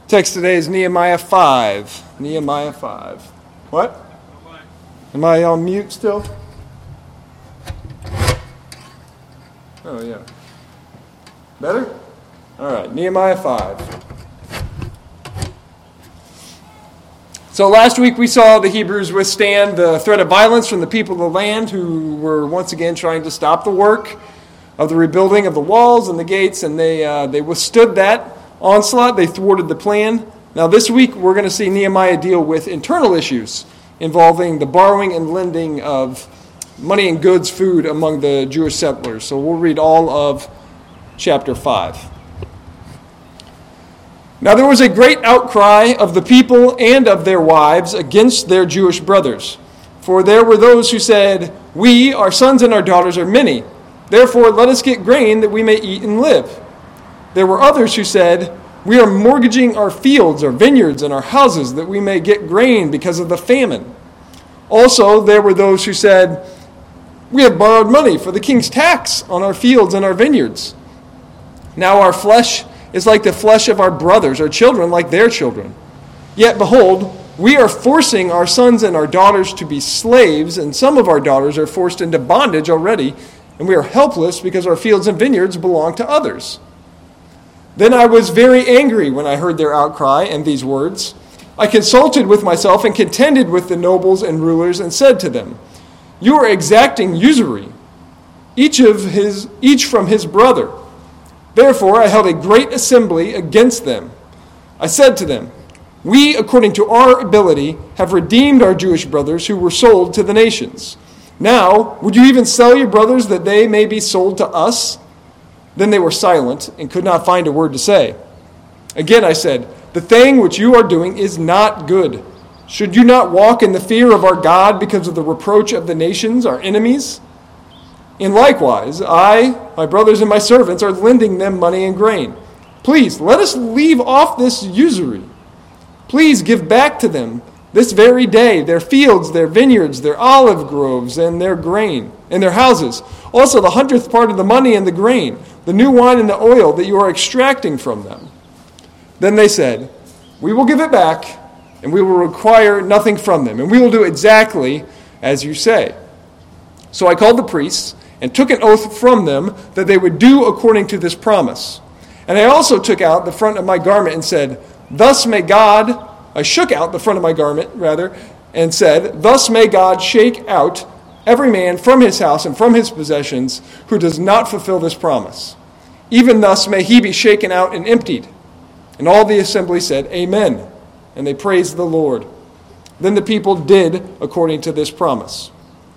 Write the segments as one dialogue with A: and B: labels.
A: Text today is Nehemiah 5. Nehemiah 5. What? Am I on mute still? Oh, yeah. Better? All right, Nehemiah 5. So last week we saw the Hebrews withstand the threat of violence from the people of the land who were once again trying to stop the work of the rebuilding of the walls and the gates, and they withstood that onslaught. They thwarted the plan. Now this week we're going to see Nehemiah deal with internal issues involving the borrowing and lending of money and goods, food among the Jewish settlers. So we'll read all of chapter 5. Now there was a great outcry of the people and of their wives against their Jewish brothers. For there were those who said, "We, our sons and our daughters, are many. Therefore let us get grain that we may eat and live." There were others who said, "We are mortgaging our fields, our vineyards, and our houses that we may get grain because of the famine." Also there were those who said, "We have borrowed money for the king's tax on our fields and our vineyards. Now our flesh is like the flesh of our brothers, our children like their children. Yet behold, we are forcing our sons and our daughters to be slaves, and some of our daughters are forced into bondage already, and we are helpless because our fields and vineyards belong to others." Then I was very angry when I heard their outcry and these words. I consulted with myself and contended with the nobles and rulers and said to them, "You are exacting usury, each from his brother." Therefore I held a great assembly against them. I said to them, "We, according to our ability, have redeemed our Jewish brothers who were sold to the nations. Now, would you even sell your brothers that they may be sold to us?" Then they were silent and could not find a word to say. Again I said, "The thing which you are doing is not good. Should you not walk in the fear of our God because of the reproach of the nations, our enemies? And likewise, I, my brothers and my servants, are lending them money and grain. Please, let us leave off this usury. Please give back to them this very day their fields, their vineyards, their olive groves, and their grain, and their houses. Also the 100th part of the money and the grain, the new wine and the oil that you are extracting from them." Then they said, "We will give it back, and we will require nothing from them, and we will do exactly as you say." So I called the priests and took an oath from them that they would do according to this promise. And I also took out the front of my garment and said, "Thus may God..." I shook out the front of my garment, and said, "Thus may God shake out every man from his house and from his possessions who does not fulfill this promise. Even thus may he be shaken out and emptied." And all the assembly said, "Amen." And they praised the Lord. Then the people did according to this promise.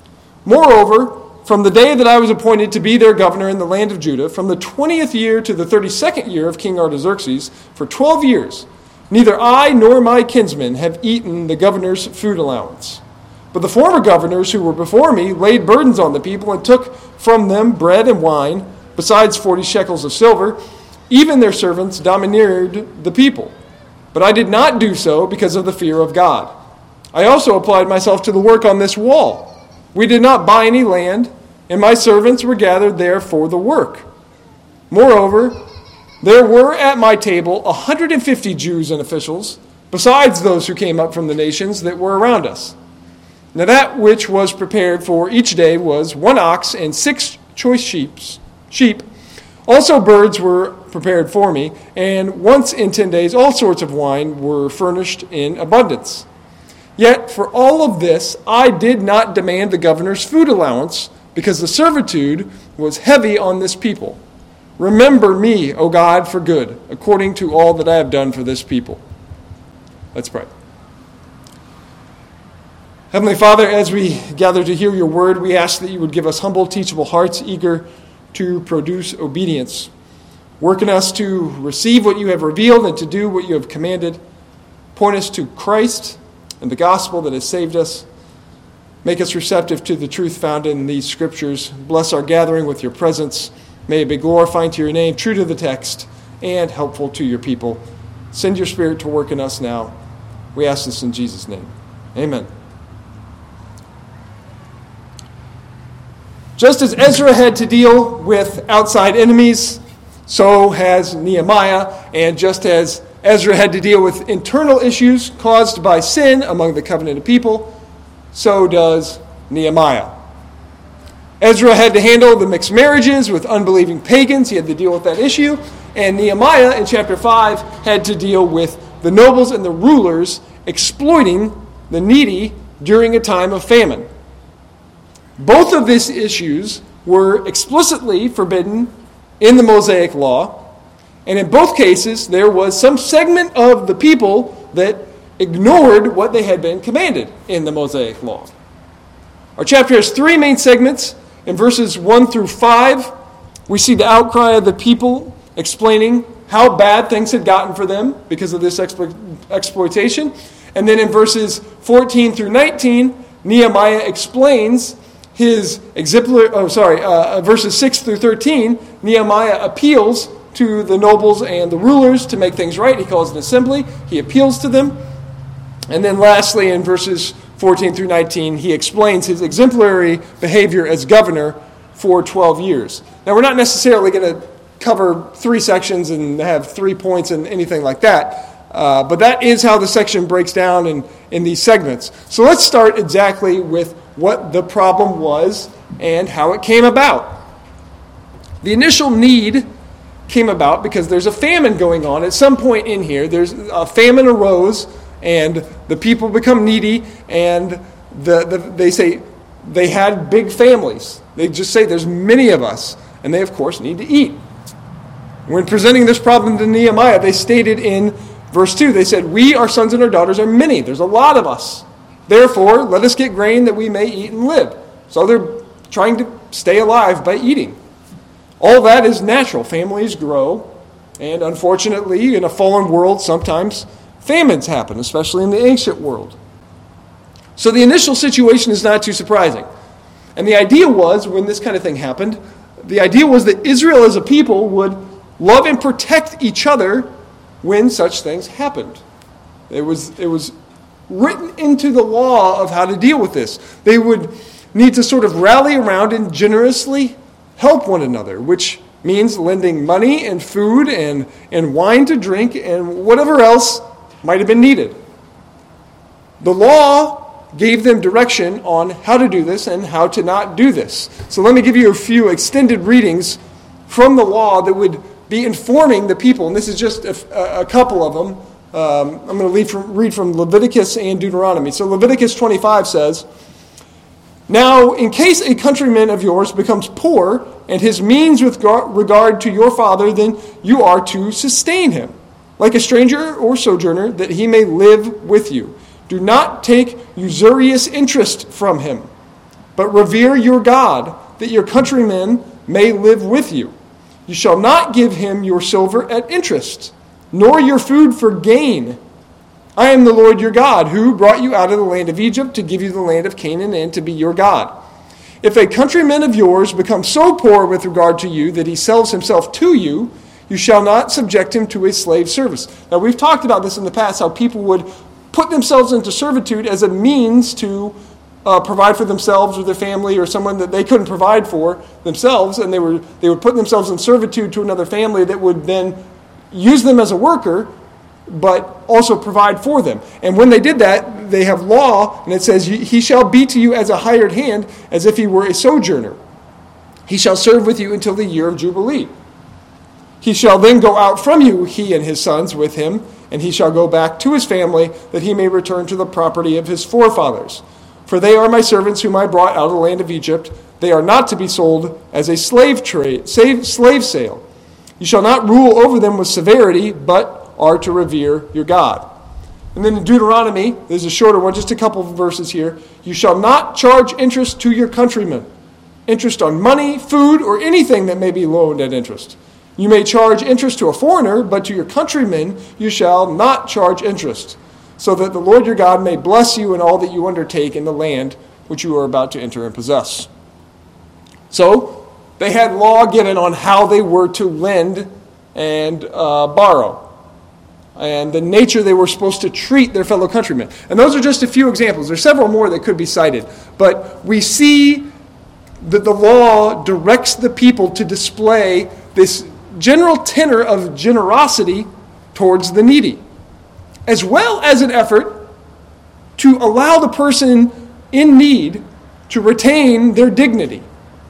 A: Moreover, from the day that I was appointed to be their governor in the land of Judah, from the 20th year to the 32nd year of King Artaxerxes, for 12 years, neither I nor my kinsmen have eaten the governor's food allowance. But the former governors who were before me laid burdens on the people and took from them bread and wine, besides 40 shekels of silver. Even their servants domineered the people. But I did not do so because of the fear of God. I also applied myself to the work on this wall. We did not buy any land, and my servants were gathered there for the work. Moreover, there were at my table 150 Jews and officials, besides those who came up from the nations that were around us. Now that which was prepared for each day was 1 ox and 6 choice sheep. Also birds were prepared for me, and once in 10 days all sorts of wine were furnished in abundance. Yet for all of this I did not demand the governor's food allowance, because the servitude was heavy on this people. Remember me, O God, for good, according to all that I have done for this people. Let's pray. Heavenly Father, as we gather to hear your word, we ask that you would give us humble, teachable hearts, eager to produce obedience. Work in us to receive what you have revealed and to do what you have commanded. Point us to Christ and the gospel that has saved us. Make us receptive to the truth found in these scriptures. Bless our gathering with your presence. May it be glorifying to your name, true to the text, and helpful to your people. Send your Spirit to work in us now. We ask this in Jesus' name. Amen. Just as Ezra had to deal with outside enemies, So has Nehemiah, and just as Ezra had to deal with internal issues caused by sin among the covenanted people, so does Nehemiah. Ezra had to handle the mixed marriages with unbelieving pagans. He had to deal with that issue. And Nehemiah, in chapter 5, had to deal with the nobles and the rulers exploiting the needy during a time of famine. Both of these issues were explicitly forbidden in the Mosaic Law, and in both cases there was some segment of the people that ignored what they had been commanded in the Mosaic Law. Our chapter has three main segments. In verses 1 through 5, we see the outcry of the people explaining how bad things had gotten for them because of this exploitation. And then in verses 14 through 19, Nehemiah explains his verses 6 through 13, Nehemiah appeals to the nobles and the rulers to make things right. He calls an assembly. He appeals to them. And then lastly, in verses 14 through 19, he explains his exemplary behavior as governor for 12 years. Now, we're not necessarily going to cover three sections and have 3 points and anything like that, but that is how the section breaks down in these segments. So let's start exactly with what the problem was and how it came about. The initial need came about because there's a famine going on. At some point in here, there's a famine arose, and the people become needy, and they say they had big families. They just say there's many of us, and they, of course, need to eat. When presenting this problem to Nehemiah, they stated in verse 2, they said, "We, our sons and our daughters, are many. There's a lot of us. Therefore, let us get grain that we may eat and live." So they're trying to stay alive by eating. All that is natural. Families grow, and unfortunately, in a fallen world, sometimes famines happen, especially in the ancient world. So the initial situation is not too surprising. And the idea was, when this kind of thing happened, the idea was that Israel as a people would love and protect each other when such things happened. It was written into the law of how to deal with this. They would need to sort of rally around and generously help one another, which means lending money and food and wine to drink and whatever else might have been needed. The law gave them direction on how to do this and how to not do this. So let me give you a few extended readings from the law that would be informing the people. And this is just a couple of them. I'm going to read from Leviticus and Deuteronomy. So Leviticus 25 says, "Now, in case a countryman of yours becomes poor and his means with regard to your father, then you are to sustain him, like a stranger or sojourner, that he may live with you. Do not take usurious interest from him, but revere your God, that your countrymen may live with you. You shall not give him your silver at interest, nor your food for gain. I am the Lord your God, who brought you out of the land of Egypt to give you the land of Canaan and to be your God. If a countryman of yours becomes so poor with regard to you that he sells himself to you, you shall not subject him to a slave service." Now, we've talked about this in the past, how people would put themselves into servitude as a means to provide for themselves or their family or someone that they couldn't provide for themselves, and they would put themselves in servitude to another family that would then use them as a worker, but also provide for them. And when they did that, they have law, and it says, "He shall be to you as a hired hand, as if he were a sojourner. He shall serve with you until the year of Jubilee. He shall then go out from you, he and his sons with him, and he shall go back to his family, that he may return to the property of his forefathers. For they are my servants whom I brought out of the land of Egypt. They are not to be sold as a slave sale. You shall not rule over them with severity, but are to revere your God." And then in Deuteronomy, there's a shorter one, just a couple of verses here. "You shall not charge interest to your countrymen, interest on money, food, or anything that may be loaned at interest. You may charge interest to a foreigner, but to your countrymen you shall not charge interest, so that the Lord your God may bless you in all that you undertake in the land which you are about to enter and possess." So they had law given on how they were to lend and borrow, and the nature they were supposed to treat their fellow countrymen. And those are just a few examples. There's several more that could be cited. But we see that the law directs the people to display this general tenor of generosity towards the needy, as well as an effort to allow the person in need to retain their dignity.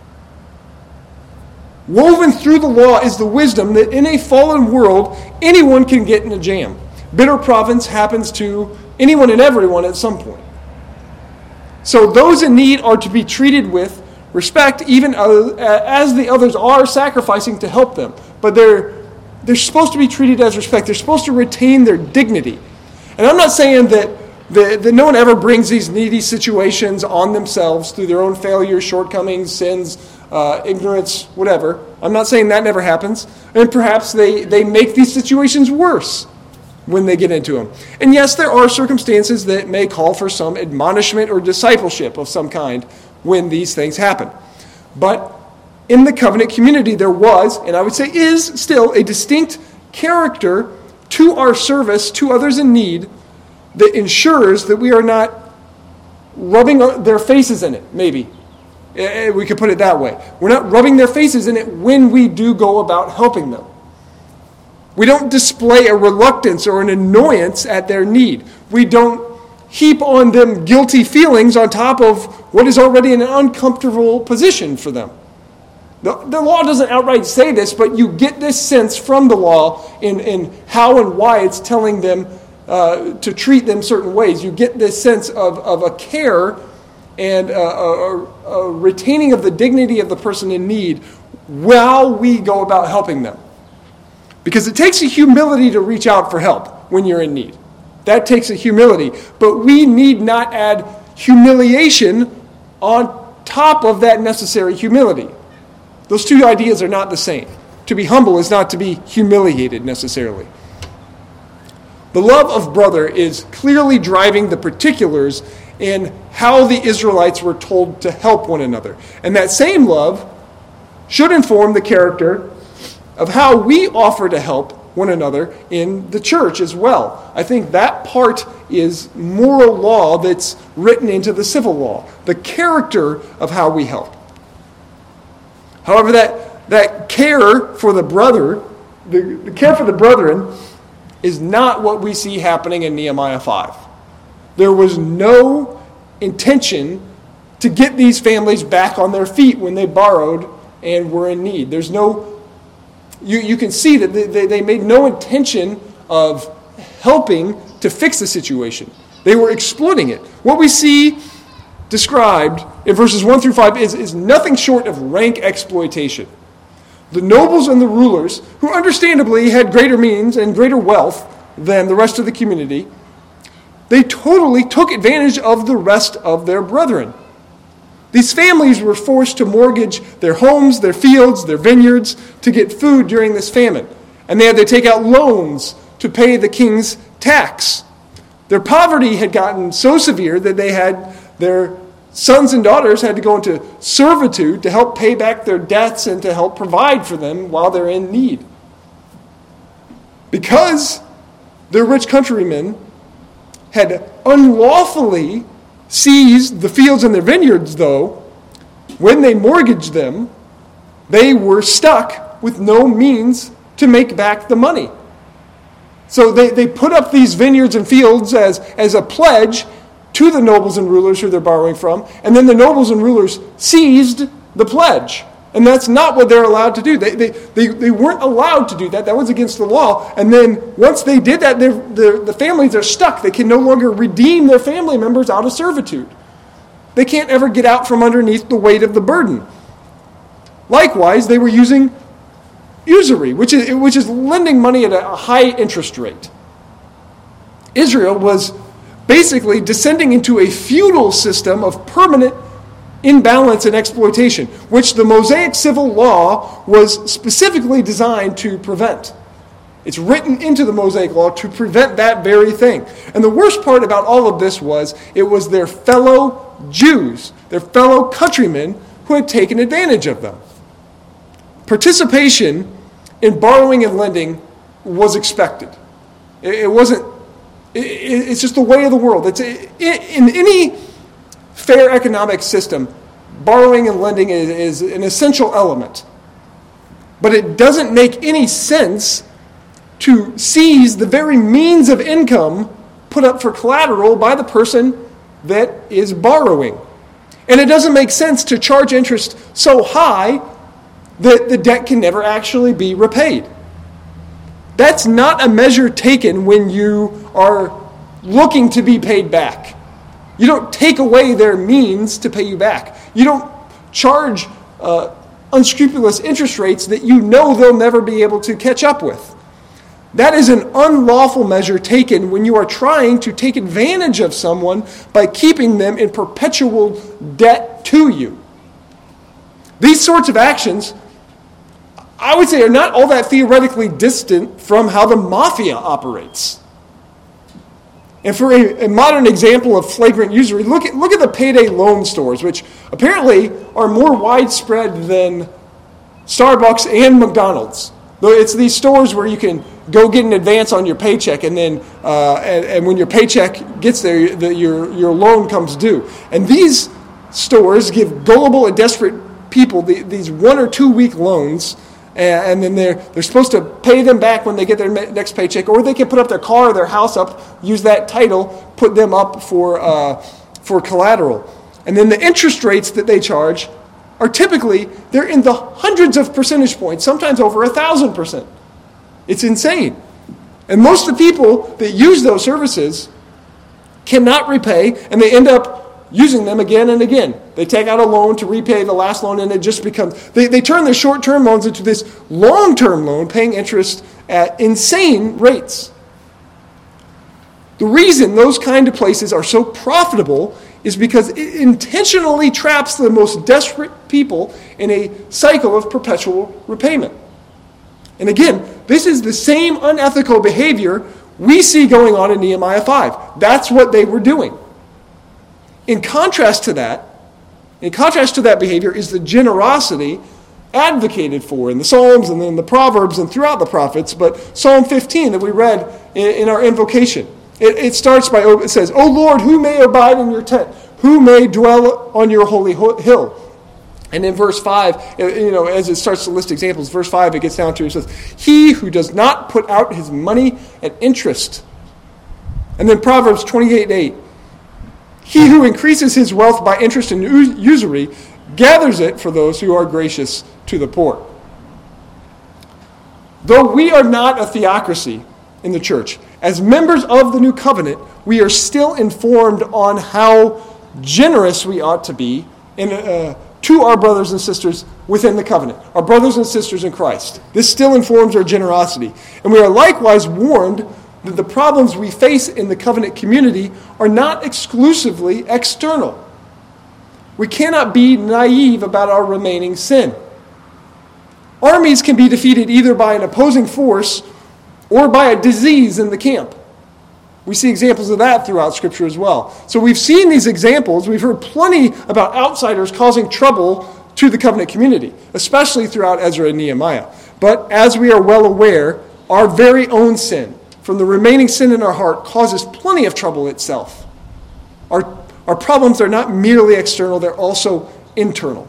A: Woven through the law is the wisdom that in a fallen world, anyone can get in a jam. Bitter province happens to anyone and everyone at some point. So those in need are to be treated with respect, even as the others are sacrificing to help them. But they're supposed to be treated as respect. They're supposed to retain their dignity. And I'm not saying that no one ever brings these needy situations on themselves through their own failures, shortcomings, sins, ignorance, whatever. I'm not saying that never happens. And perhaps they make these situations worse when they get into them. And yes, there are circumstances that may call for some admonishment or discipleship of some kind when these things happen. But in the covenant community, there was, and I would say is still, a distinct character to our service to others in need that ensures that we are not rubbing their faces in it, maybe. We could put it that way. We're not rubbing their faces in it when we do go about helping them. We don't display a reluctance or an annoyance at their need. We don't heap on them guilty feelings on top of what is already an uncomfortable position for them. The law doesn't outright say this, but you get this sense from the law in how and why it's telling them to treat them certain ways. You get this sense of a care and a retaining of the dignity of the person in need while we go about helping them. Because it takes a humility to reach out for help when you're in need. That takes a humility. But we need not add humiliation on top of that necessary humility. Those two ideas are not the same. To be humble is not to be humiliated necessarily. The love of brother is clearly driving the particulars in how the Israelites were told to help one another. And that same love should inform the character of how we offer to help one another in the church as well. I think that part is moral law that's written into the civil law, the character of how we help. However, that care for the brother, the care for the brethren, is not what we see happening in Nehemiah 5. There was no intention to get these families back on their feet when they borrowed and were in need. There's no... You can see that they made no intention of helping to fix the situation. They were exploiting it. What we see described in verses 1 through 5 is nothing short of rank exploitation. The nobles and the rulers, who understandably had greater means and greater wealth than the rest of the community, they totally took advantage of the rest of their brethren. These families were forced to mortgage their homes, their fields, their vineyards to get food during this famine. And they had to take out loans to pay the king's tax. Their poverty had gotten so severe that their sons and daughters had to go into servitude to help pay back their debts and to help provide for them while they're in need. Because their rich countrymen had unlawfully seized the fields and their vineyards, though, when they mortgaged them, they were stuck with no means to make back the money. So they put up these vineyards and fields as a pledge to the nobles and rulers who they're borrowing from, and then the nobles and rulers seized the pledge. And that's not what they're allowed to do. They weren't allowed to do that. That was against the law. And then once they did that, the families are stuck. They can no longer redeem their family members out of servitude. They can't ever get out from underneath the weight of the burden. Likewise, they were using usury, which is lending money at a high interest rate. Israel was basically descending into a feudal system of permanent imbalance and exploitation, which the Mosaic civil law was specifically designed to prevent. It's written into the Mosaic law to prevent that very thing. And the worst part about all of this was it was their fellow Jews, their fellow countrymen, who had taken advantage of them. Participation in borrowing and lending was expected. It's just the way of the world. In any fair economic system, borrowing and lending is an essential element. But it doesn't make any sense to seize the very means of income put up for collateral by the person that is borrowing. And it doesn't make sense to charge interest so high that the debt can never actually be repaid. That's not a measure taken when you are looking to be paid back. You don't take away their means to pay you back. You don't charge unscrupulous interest rates that you know they'll never be able to catch up with. That is an unlawful measure taken when you are trying to take advantage of someone by keeping them in perpetual debt to you. These sorts of actions, I would say, are not all that theoretically distant from how the mafia operates. And for a modern example of flagrant usury, look at the payday loan stores, which apparently are more widespread than Starbucks and McDonald's. Though it's these stores where you can go get an advance on your paycheck, and then and when your paycheck gets there, your loan comes due. And these stores give gullible and desperate people these 1 or 2 week loans. And then they're supposed to pay them back when they get their next paycheck, or they can put up their car or their house up, use that title, put them up for collateral. And then the interest rates that they charge are typically, they're in the hundreds of percentage points, sometimes over 1,000%. It's insane. And most of the people that use those services cannot repay, and they end up using them again and again. They take out a loan to repay the last loan, and it just becomes, they turn their short-term loans into this long-term loan, paying interest at insane rates. The reason those kind of places are so profitable is because it intentionally traps the most desperate people in a cycle of perpetual repayment. And again, this is the same unethical behavior we see going on in Nehemiah 5. That's what they were doing. In contrast to that behavior is the generosity advocated for in the Psalms and in the Proverbs and throughout the prophets. But Psalm 15 that we read in our invocation, it starts by, it says, "O Lord, who may abide in your tent? Who may dwell on your holy hill?" And in verse 5, as it starts to list examples, verse 5, it gets down to, it says, "He who does not put out his money at interest." And then Proverbs 28:8. "He who increases his wealth by interest and usury gathers it for those who are gracious to the poor." Though we are not a theocracy in the church, as members of the new covenant, we are still informed on how generous we ought to be to our brothers and sisters within the covenant, our brothers and sisters in Christ. This still informs our generosity. And we are likewise warned that the problems we face in the covenant community are not exclusively external. We cannot be naive about our remaining sin. Armies can be defeated either by an opposing force or by a disease in the camp. We see examples of that throughout Scripture as well. So we've seen these examples. We've heard plenty about outsiders causing trouble to the covenant community, especially throughout Ezra and Nehemiah. But as we are well aware, our very own sin, from the remaining sin in our heart, causes plenty of trouble itself. Our problems are not merely external, they're also internal.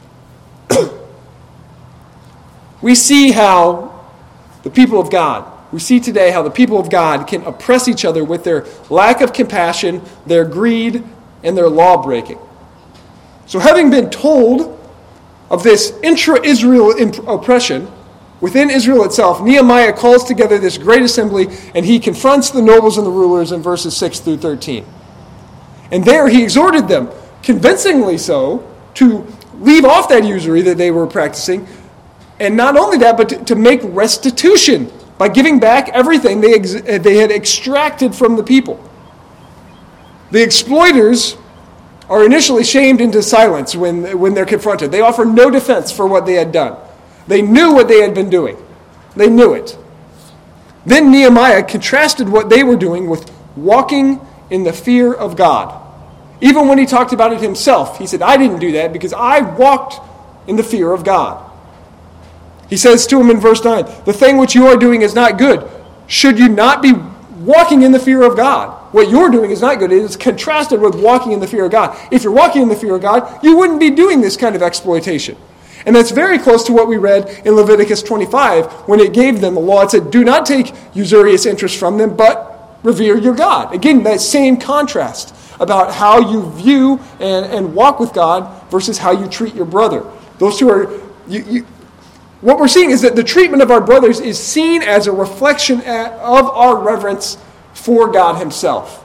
A: We see how the people of God, we see today how the people of God can oppress each other with their lack of compassion, their greed, and their law-breaking. So having been told of this intra-Israel oppression, within Israel itself, Nehemiah calls together this great assembly, and he confronts the nobles and the rulers in verses 6 through 13. And there he exhorted them, convincingly so, to leave off that usury that they were practicing, and not only that, but to make restitution by giving back everything they had extracted from the people. The exploiters are initially shamed into silence when they're confronted. They offer no defense for what they had done. They knew what they had been doing. They knew it. Then Nehemiah contrasted what they were doing with walking in the fear of God. Even when he talked about it himself, he said, "I didn't do that because I walked in the fear of God." He says to him in verse 9, "The thing which you are doing is not good. Should you not be walking in the fear of God? What you're doing is not good." It is contrasted with walking in the fear of God. If you're walking in the fear of God, you wouldn't be doing this kind of exploitation. And that's very close to what we read in Leviticus 25 when it gave them the law. It said, do not take usurious interest from them, but revere your God. Again, that same contrast about how you view and walk with God versus how you treat your brother. Those two are... What we're seeing is that the treatment of our brothers is seen as a reflection of our reverence for God himself.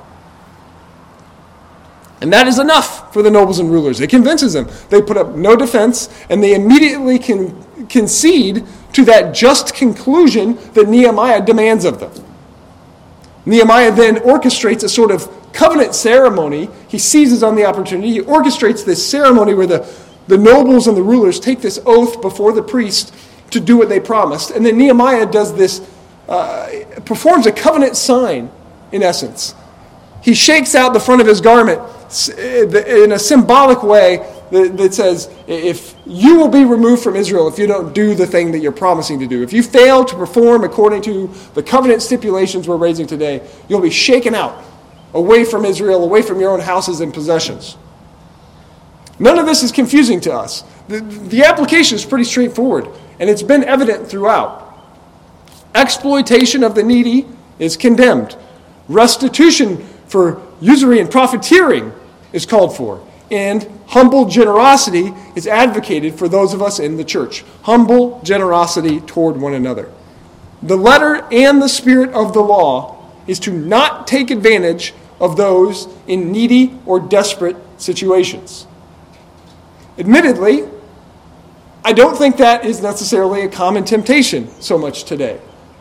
A: And that is enough for the nobles and rulers. It convinces them. They put up no defense, and they immediately concede to that just conclusion that Nehemiah demands of them. Nehemiah then orchestrates a sort of covenant ceremony. He seizes on the opportunity. He orchestrates this ceremony where the nobles and the rulers take this oath before the priest to do what they promised. And then Nehemiah does this, performs a covenant sign, in essence. He shakes out the front of his garment in a symbolic way that says, if you will be removed from Israel if you don't do the thing that you're promising to do. If you fail to perform according to the covenant stipulations we're raising today, you'll be shaken out, away from Israel, away from your own houses and possessions. None of this is confusing to us. The application is pretty straightforward, and it's been evident throughout. Exploitation of the needy is condemned. Restitution for usury and profiteering is called for. And humble generosity is advocated for those of us in the church. Humble generosity toward one another. The letter and the spirit of the law is to not take advantage of those in needy or desperate situations. Admittedly, I don't think that is necessarily a common temptation so much today.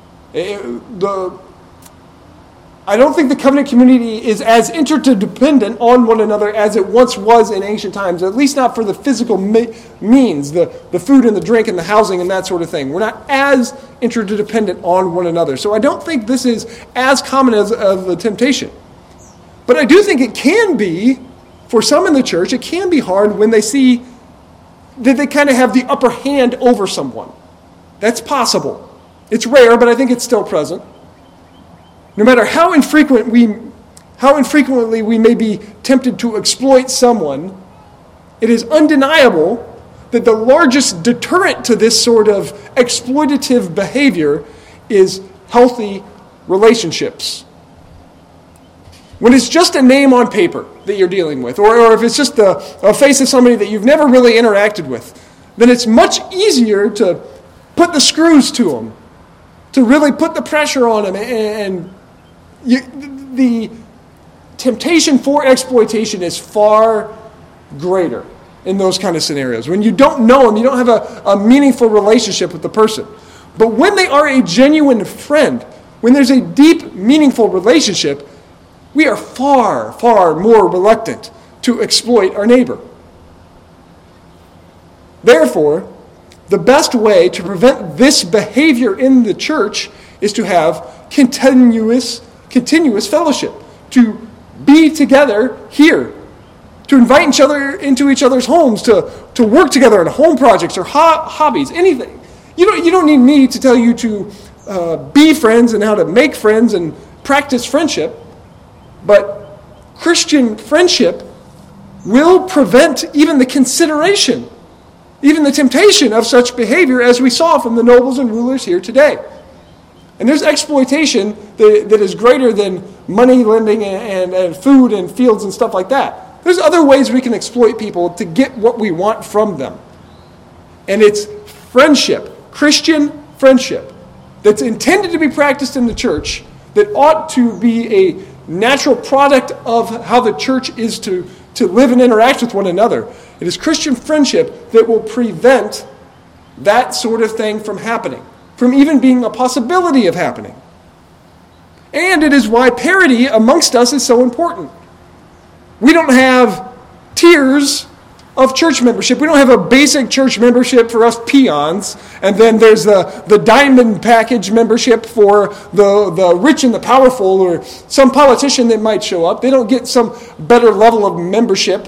A: I don't think the covenant community is as interdependent on one another as it once was in ancient times, at least not for the physical means, the food and the drink and the housing and that sort of thing. We're not as interdependent on one another. So I don't think this is as common as a temptation. But I do think it can be, for some in the church, it can be hard when they see that they kind of have the upper hand over someone. That's possible. It's rare, but I think it's still present. No matter how infrequently we may be tempted to exploit someone, it is undeniable that the largest deterrent to this sort of exploitative behavior is healthy relationships. When it's just a name on paper that you're dealing with, or if it's just a face of somebody that you've never really interacted with, then it's much easier to put the screws to them, to really put the pressure on them, and the temptation for exploitation is far greater in those kind of scenarios. When you don't know them, you don't have a meaningful relationship with the person. But when they are a genuine friend, when there's a deep, meaningful relationship, we are far, far more reluctant to exploit our neighbor. Therefore, the best way to prevent this behavior in the church is to have continuous fellowship, to be together here, to invite each other into each other's homes, to work together on home projects or hobbies, anything. You don't need me to tell you to be friends and how to make friends and practice friendship, but Christian friendship will prevent even the consideration, even the temptation of such behavior as we saw from the nobles and rulers here today. And there's exploitation that is greater than money lending and food and fields and stuff like that. There's other ways we can exploit people to get what we want from them. And it's friendship, Christian friendship, that's intended to be practiced in the church, that ought to be a natural product of how the church is to live and interact with one another. It is Christian friendship that will prevent that sort of thing from happening, from even being a possibility of happening. And it is why parity amongst us is so important. We don't have tiers of church membership. We don't have a basic church membership for us peons, and then there's the diamond package membership for the rich and the powerful, or some politician that might show up. They don't get some better level of membership.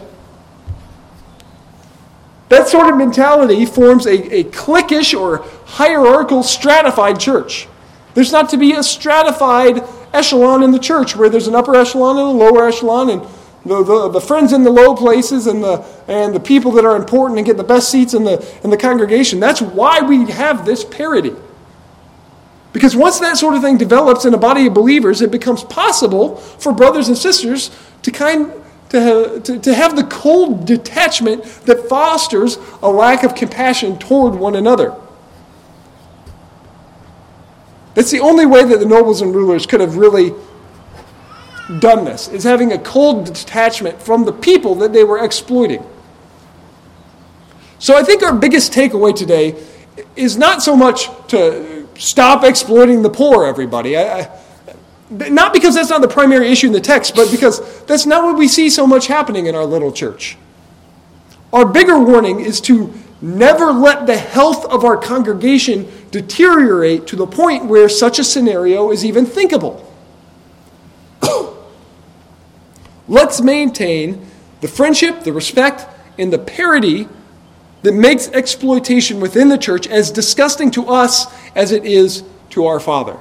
A: That sort of mentality forms a cliquish or hierarchical stratified church. There's not to be a stratified echelon in the church where there's an upper echelon and a lower echelon, and the friends in the low places and the people that are important and get the best seats in the congregation. That's why we have this parity. Because once that sort of thing develops in a body of believers, it becomes possible for brothers and sisters to have the cold detachment that fosters a lack of compassion toward one another. That's the only way that the nobles and rulers could have really done this, is having a cold detachment from the people that they were exploiting. So I think our biggest takeaway today is not so much to stop exploiting the poor, everybody. Not because that's not the primary issue in the text, but because that's not what we see so much happening in our little church. Our bigger warning is to never let the health of our congregation deteriorate to the point where such a scenario is even thinkable. Let's maintain the friendship, the respect, and the parity that makes exploitation within the church as disgusting to us as it is to our Father.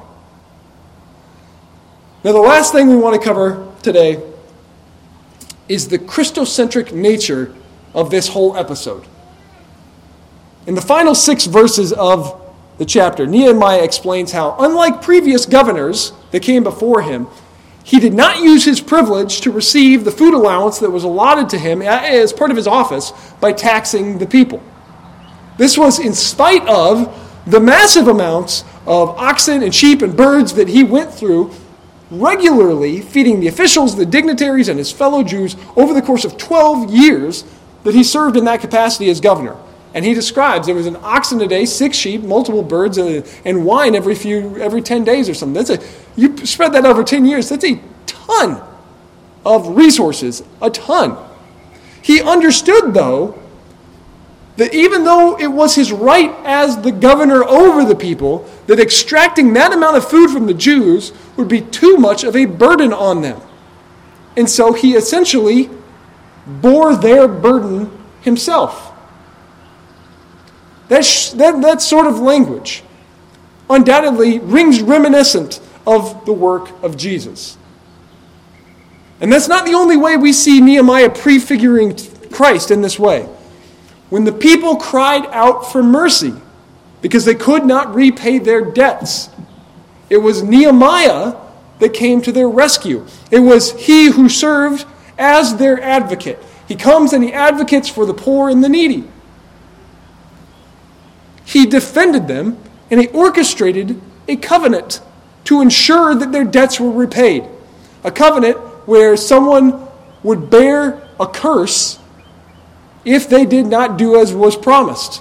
A: Now, the last thing we want to cover today is the Christocentric nature of this whole episode. In the final 6 verses of the chapter, Nehemiah explains how, unlike previous governors that came before him, he did not use his privilege to receive the food allowance that was allotted to him as part of his office by taxing the people. This was in spite of the massive amounts of oxen and sheep and birds that he went through regularly feeding the officials, the dignitaries, and his fellow Jews over the course of 12 years that he served in that capacity as governor. And he describes there was an oxen a day, 6 sheep, multiple birds, and wine every 10 days or something. You spread that over 10 years, that's a ton of resources, a ton. He understood, though, that even though it was his right as the governor over the people, that extracting that amount of food from the Jews would be too much of a burden on them. And so he essentially bore their burden himself. That sort of language undoubtedly rings reminiscent of the work of Jesus. And that's not the only way we see Nehemiah prefiguring Christ in this way. When the people cried out for mercy because they could not repay their debts, it was Nehemiah that came to their rescue. It was he who served as their advocate. He comes and he advocates for the poor and the needy. He defended them and he orchestrated a covenant to ensure that their debts were repaid. A covenant where someone would bear a curse if they did not do as was promised.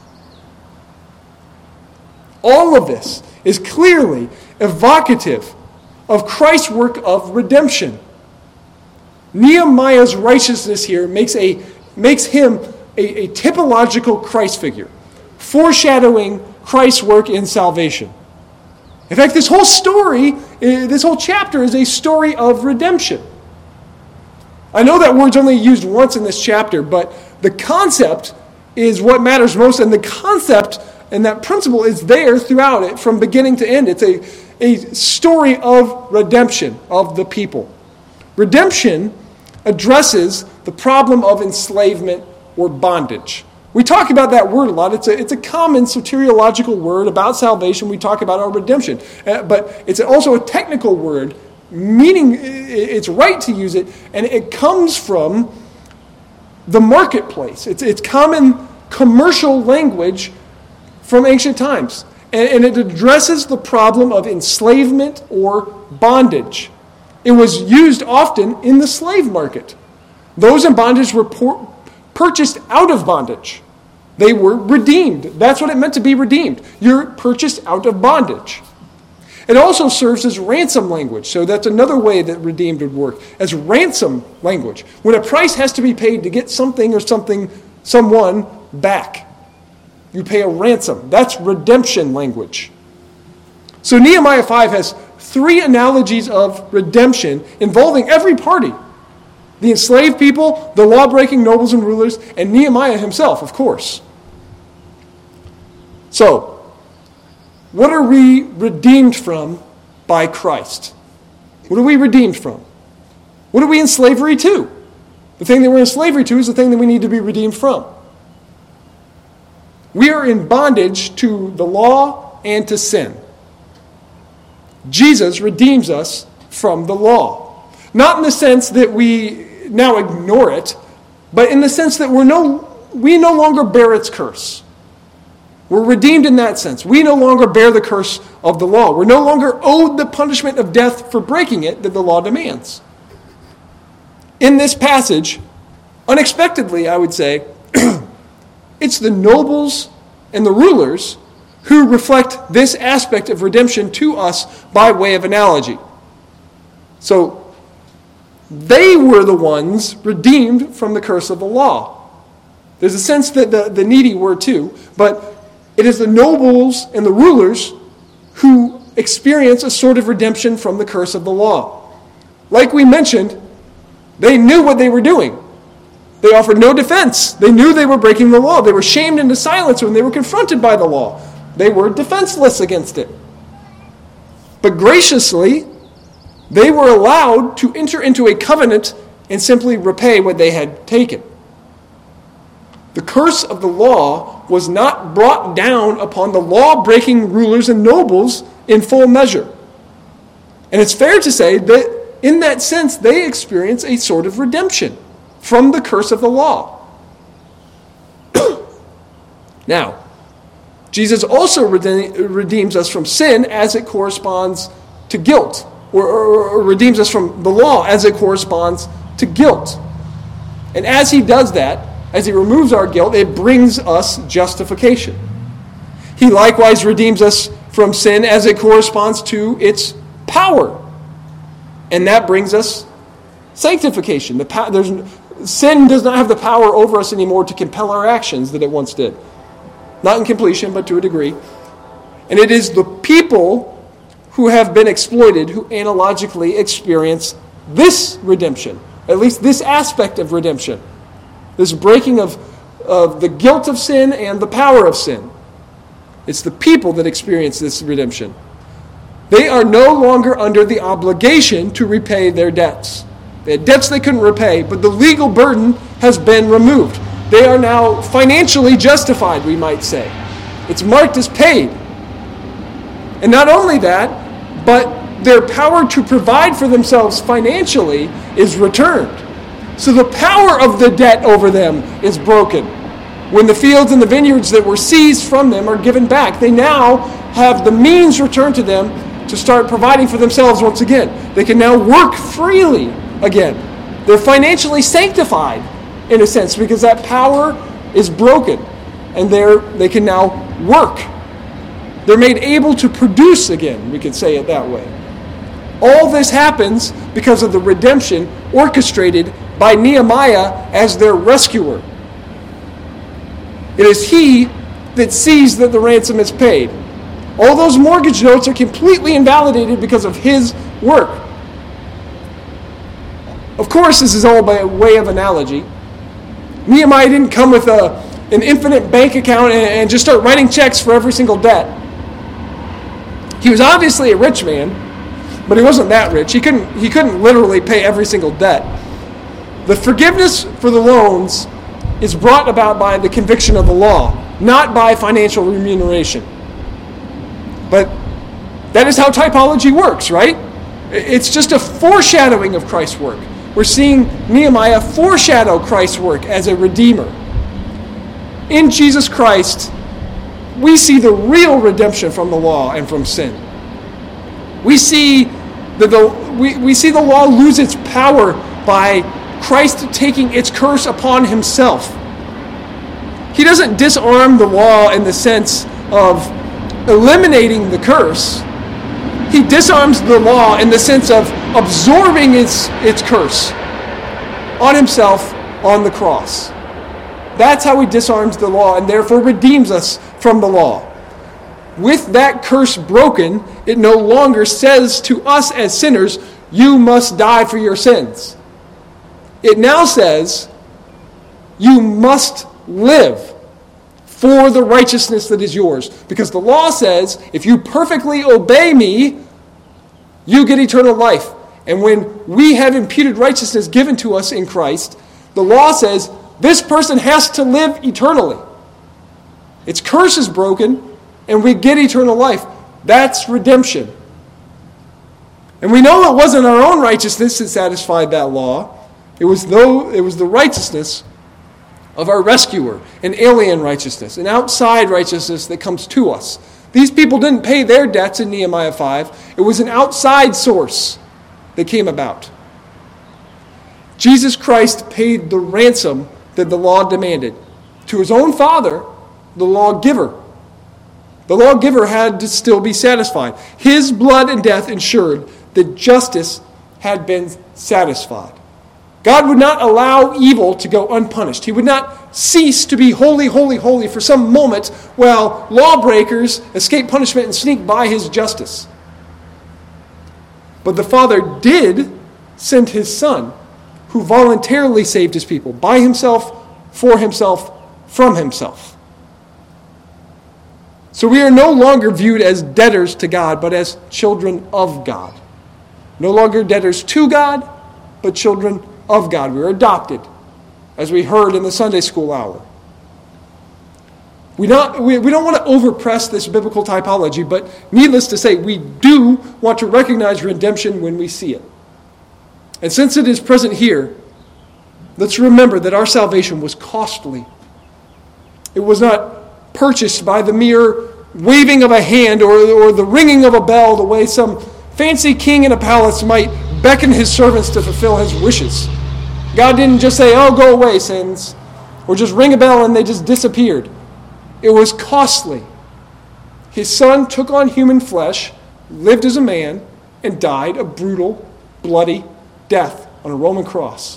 A: All of this is clearly evocative of Christ's work of redemption. Nehemiah's righteousness here makes him a typological Christ figure, foreshadowing Christ's work in salvation. In fact, this whole story, this whole chapter is a story of redemption. I know that word's only used once in this chapter, but the concept is what matters most, and the concept and that principle is there throughout it from beginning to end. It's a story of redemption of the people. Redemption addresses the problem of enslavement or bondage. We talk about that word a lot. It's a common soteriological word about salvation. We talk about our redemption. But it's also a technical word, meaning it's right to use it, and it comes from the marketplace. It's common commercial language from ancient times. And it addresses the problem of enslavement or bondage. It was used often in the slave market. Those in bondage were purchased out of bondage. They were redeemed. That's what it meant to be redeemed. You're purchased out of bondage. It also serves as ransom language. So that's another way that redeemed would work, as ransom language. When a price has to be paid to get something or someone back, you pay a ransom. That's redemption language. So Nehemiah 5 has 3 analogies of redemption involving every party. The enslaved people, the law-breaking nobles and rulers, and Nehemiah himself, of course. So, what are we redeemed from by Christ? What are we redeemed from? What are we in slavery to? The thing that we're in slavery to is the thing that we need to be redeemed from. We are in bondage to the law and to sin. Jesus redeems us from the law. Not in the sense that we now ignore it, but in the sense that we no longer bear its curse. We're redeemed in that sense. We no longer bear the curse of the law. We're no longer owed the punishment of death for breaking it that the law demands. In this passage, unexpectedly, I would say, it's the nobles and the rulers who reflect this aspect of redemption to us by way of analogy. So, they were the ones redeemed from the curse of the law. There's a sense that the needy were too, but it is the nobles and the rulers who experience a sort of redemption from the curse of the law. Like we mentioned, they knew what they were doing. They offered no defense. They knew they were breaking the law. They were shamed into silence when they were confronted by the law. They were defenseless against it. But graciously, they were allowed to enter into a covenant and simply repay what they had taken. The curse of the law was not brought down upon the law-breaking rulers and nobles in full measure. And it's fair to say that in that sense, they experience a sort of redemption from the curse of the law. Now, Jesus also redeems us from sin as it corresponds to guilt, or redeems us from the law as it corresponds to guilt. And as he does that, as he removes our guilt, it brings us justification. He likewise redeems us from sin as it corresponds to its power. And that brings us sanctification. Sin does not have the power over us anymore to compel our actions that it once did. Not in completion, but to a degree. And it is the people who have been exploited who analogically experience this redemption, at least this aspect of redemption, this breaking of the guilt of sin and the power of sin. It's the people that experience this redemption. They are no longer under the obligation to repay their debts. They had debts they couldn't repay, but the legal burden has been removed. They are now financially justified, we might say. It's marked as paid. And not only that, but their power to provide for themselves financially is returned. So the power of the debt over them is broken. When the fields and the vineyards that were seized from them are given back, they now have the means returned to them to start providing for themselves once again. They can now work freely again. They're financially sanctified, in a sense, because that power is broken, and they can now work. They're made able to produce again, we could say it that way. All this happens because of the redemption orchestrated by Nehemiah as their rescuer. It is he that sees that the ransom is paid. All those mortgage notes are completely invalidated because of his work. Of course, this is all by way of analogy. Nehemiah didn't come with an infinite bank account and just start writing checks for every single debt. He was obviously a rich man, but he wasn't that rich. He couldn't literally pay every single debt. The forgiveness for the loans is brought about by the conviction of the law, not by financial remuneration. But that is how typology works, right? It's just a foreshadowing of Christ's work. We're seeing Nehemiah foreshadow Christ's work as a redeemer. In Jesus Christ, we see the real redemption from the law and from sin. We see the law lose its power by Christ taking its curse upon himself. He doesn't disarm the law in the sense of eliminating the curse. He disarms the law in the sense of absorbing its curse on himself on the cross. That's how he disarms the law and therefore redeems us from the law. With that curse broken, it no longer says to us as sinners, you must die for your sins. It now says, you must live for the righteousness that is yours. Because the law says, if you perfectly obey me, you get eternal life. And when we have imputed righteousness given to us in Christ, the law says this person has to live eternally. Its curse is broken, and we get eternal life. That's redemption. And we know it wasn't our own righteousness that satisfied that law. It was the righteousness of our rescuer, an alien righteousness, an outside righteousness that comes to us. These people didn't pay their debts in Nehemiah 5. It was an outside source that came about. Jesus Christ paid the ransom that the law demanded to his own Father, the lawgiver. The lawgiver had to still be satisfied. His blood and death ensured that justice had been satisfied. God would not allow evil to go unpunished. He would not cease to be holy, holy, holy for some moment while lawbreakers escape punishment and sneak by his justice. But the Father did send his Son, who voluntarily saved his people by himself, for himself, from himself. So we are no longer viewed as debtors to God, but as children of God. No longer debtors to God, but children of God. We are adopted, as we heard in the Sunday school hour. We don't want to overpress this biblical typology, but needless to say, we do want to recognize redemption when we see it. And since it is present here, let's remember that our salvation was costly. It was not purchased by the mere waving of a hand or the ringing of a bell, the way some fancy king in a palace might beckon his servants to fulfill his wishes. God didn't just say, "Oh, go away, sins," or just ring a bell and they just disappeared. It was costly. His Son took on human flesh, lived as a man, and died a brutal, bloody death on a Roman cross.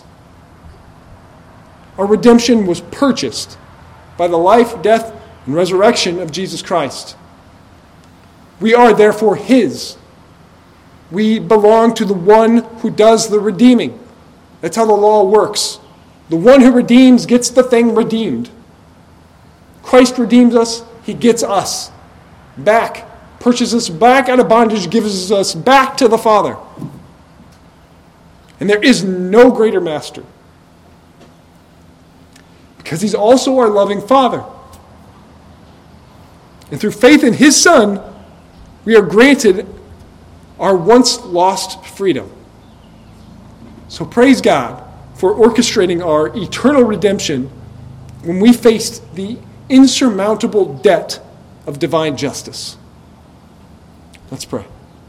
A: Our redemption was purchased by the life, death, and resurrection of Jesus Christ. We are therefore his. We belong to the one who does the redeeming. That's how the law works. The one who redeems gets the thing redeemed. Christ redeems us, he gets us back, purchases us back out of bondage, gives us back to the Father. And there is no greater master, because he's also our loving Father. And through faith in his Son, we are granted our once lost freedom. So praise God for orchestrating our eternal redemption when we faced the insurmountable debt of divine justice. Let's pray.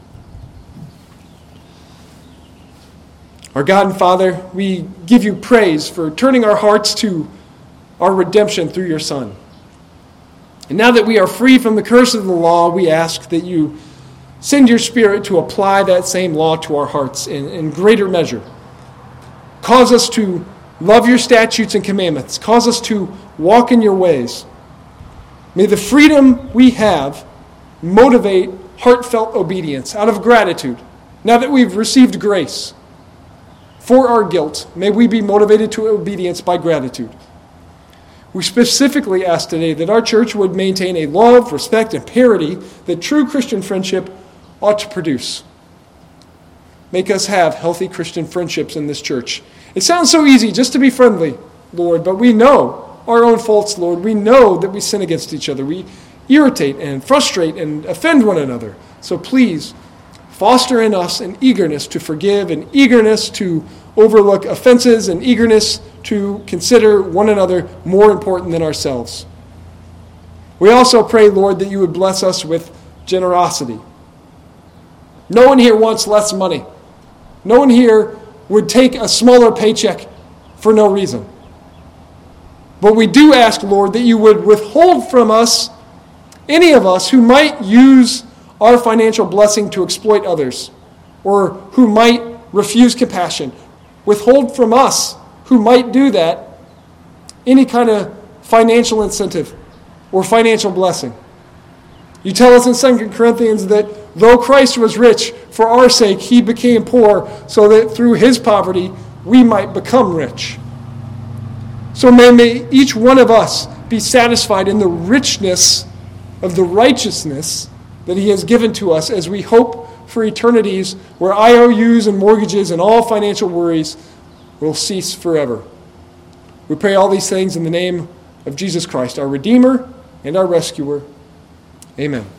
A: Our God and Father, we give you praise for turning our hearts to our redemption through your Son. And now that we are free from the curse of the law, we ask that you send your Spirit to apply that same law to our hearts in greater measure. Cause us to love your statutes and commandments. Cause us to walk in your ways. May the freedom we have motivate heartfelt obedience out of gratitude. Now that we've received grace for our guilt, may we be motivated to obedience by gratitude. We specifically ask today that our church would maintain a love, respect, and parity that true Christian friendship ought to produce. Make us have healthy Christian friendships in this church. It sounds so easy just to be friendly, Lord, but we know our own faults, Lord. We know that we sin against each other. We irritate and frustrate and offend one another. So please, foster in us an eagerness to forgive, an eagerness to overlook offenses, an eagerness to consider one another more important than ourselves. We also pray, Lord, that you would bless us with generosity. No one here wants less money. No one here would take a smaller paycheck for no reason. But we do ask, Lord, that you would withhold from us, any of us who might use our financial blessing to exploit others, or who might refuse compassion. Withhold from us, who might do that, any kind of financial incentive or financial blessing. You tell us in 2 Corinthians that though Christ was rich, for our sake he became poor, so that through his poverty we might become rich. So may each one of us be satisfied in the richness of the righteousness that he has given to us as we hope for eternities where IOUs and mortgages and all financial worries will cease forever. We pray all these things in the name of Jesus Christ, our Redeemer and our Rescuer. Amen.